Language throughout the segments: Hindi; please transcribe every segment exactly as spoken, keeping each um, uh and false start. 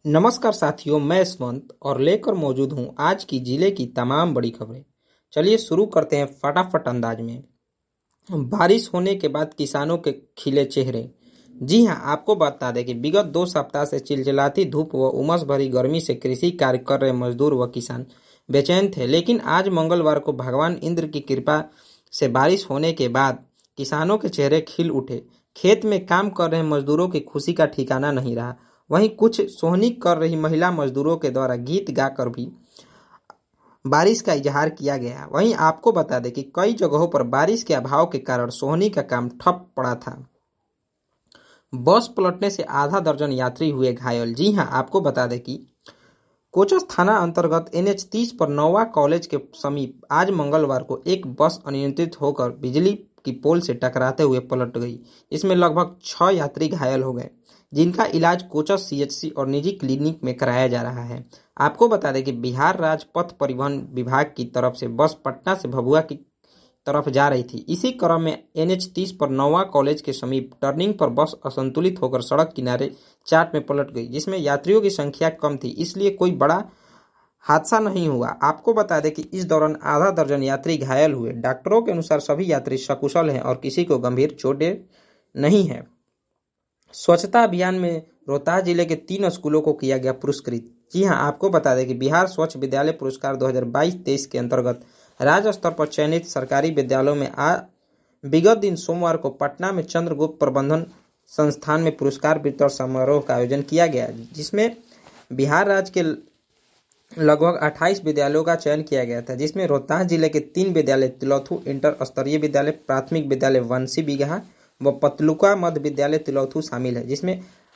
नमस्कार साथियों, मैं यशवंत और लेकर मौजूद हूं आज की जिले की तमाम बड़ी खबरें। चलिए शुरू करते हैं फटाफट अंदाज में। बारिश होने के बाद किसानों के खिले चेहरे। जी हां, आपको बता दें कि विगत दो सप्ताह से चिलचिलाती धूप व उमस भरी गर्मी से कृषि कार्य कर रहे मजदूर व किसान बेचैन थे, लेकिन आज मंगलवार को भगवान इंद्र की कृपा से बारिश होने के बाद किसानों के चेहरे खिल उठे। खेत में काम कर रहे मजदूरों की खुशी का ठिकाना नहीं रहा। वहीं कुछ सोहनी कर रही महिला मजदूरों के द्वारा गीत गाकर भी बारिश का इजहार किया गया। वहीं आपको बता दें कि कई जगहों पर बारिश के अभाव के कारण सोहनी का काम ठप पड़ा था। बस पलटने से आधा दर्जन यात्री हुए घायल। जी हां, आपको बता दें कि कोचस थाना अंतर्गत एन एच तीस पर नौवा कॉलेज के समीप आज मंगलवार को एक बस अनियंत्रित होकर बिजली की पोल से टकराते हुए पलट गई। इसमें लगभग छह यात्री घायल हो गए, जिनका इलाज कोचस सी एच सी और निजी क्लिनिक में कराया जा रहा है। आपको बता दें कि बिहार राज्य पथ परिवहन विभाग की तरफ से बस पटना से भभुआ की तरफ जा रही थी। इसी क्रम में एन एच तीस पर नौवा कॉलेज के समीप टर्निंग पर बस असंतुलित होकर सड़क किनारे चाट में पलट गई, जिसमें यात्रियों की संख्या कम थी, इसलिए कोई बड़ा हादसा नहीं हुआ। आपको बता दें कि इस दौरान आधा दर्जन यात्री घायल हुए। डॉक्टरों के अनुसार सभी यात्री सकुशल हैं और किसी को गंभीर चोटें नहीं है। स्वच्छता अभियान में रोहतास जिले के तीन स्कूलों को किया गया पुरस्कृत। जी हां, आपको बता दें कि बिहार स्वच्छ विद्यालय पुरस्कार दो हज़ार बाईस तेईस के अंतर्गत राज्य स्तर पर चयनित सरकारी विद्यालयों में आ विगत दिन सोमवार को पटना में चंद्रगुप्त प्रबंधन संस्थान में पुरस्कार वितरण समारोह का आयोजन किया गया, जिसमें बिहार राज्य के लगभग अट्ठाईस विद्यालयों का चयन किया गया था, जिसमें रोहतास जिले के तीन विद्यालय तिलौथू इंटर स्तरीय विद्यालय, प्राथमिक विद्यालय वंशी बिगहा व पतलुका मध्य विद्यालय तिलौथू शामिल है। जिसमें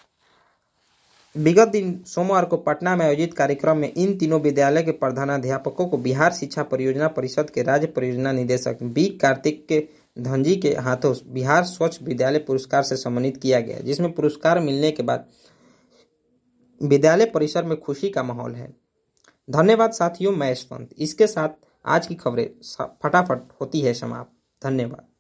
विगत दिन सोमवार को पटना में आयोजित कार्यक्रम में इन तीनों विद्यालय के प्रधानाध्यापकों को बिहार शिक्षा परियोजना परिषद के राज्य परियोजना निदेशक बी कार्तिक के धनजी के हाथों बिहार स्वच्छ विद्यालय पुरस्कार से सम्मानित किया गया, जिसमें पुरस्कार मिलने के बाद विद्यालय परिसर में खुशी का माहौल है। धन्यवाद साथियों, मैं यशवंत। इसके साथ आज की खबरें फटाफट होती है समाप्त। धन्यवाद।